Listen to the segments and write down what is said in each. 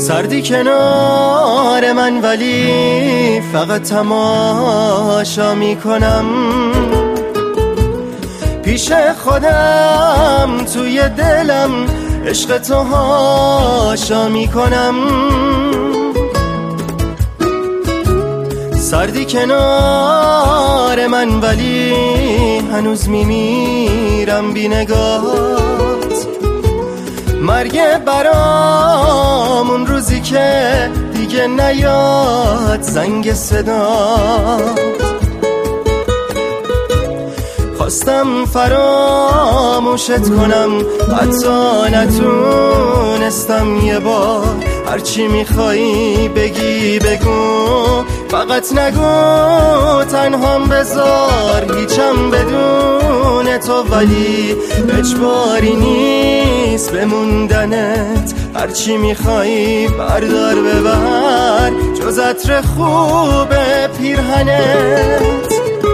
سردی کنار من ولی فقط تماشا میکنم، پیش خودم توی دلم عشق تو هاشا میکنم. سردی کنار من ولی هنوز میمیرم بی نگاهت، مرگ برامون روزی که دیگه نیاد زنگ صدات. خواستم فراموشت کنم حتی نتونستم یه بار، هرچی میخوایی بگی بگو، فقط نگو تنهام بذار هیچم بدون تو، ولی اجباری نیست بموندنت، هرچی میخوایی بردار ببر جز عطر خوب پیرهنت.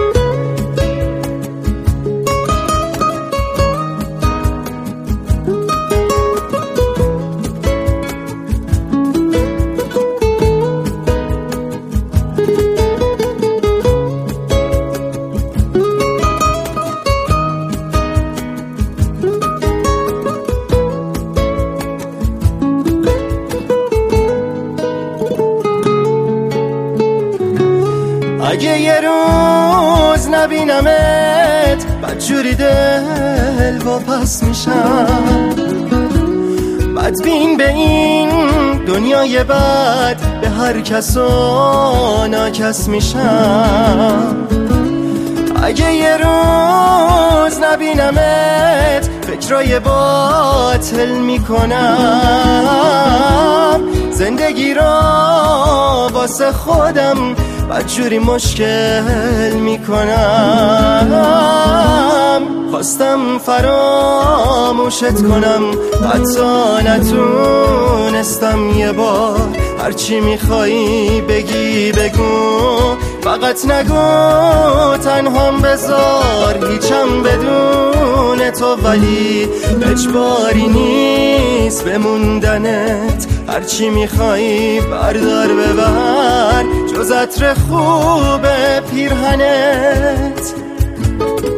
اگه یه روز نبینمت بدجوری دل واپس میشم، بدبین به این دنیای بد به هر کس و ناکس میشم. اگه یه روز نبینمت فکرای باطل میکنم، زندگی را واسه خودم بدجوری مشکل میکنم. خواستم فراموشت کنم حتی نتونستم یه بار، هرچی میخوایی بگی بگو، فقط نگو تنهام بذار هیچم بدون تو، ولی اجباری نیست بموندنت، هرچی میخوایی بردار ببر جز عطر خوب پیرهنت.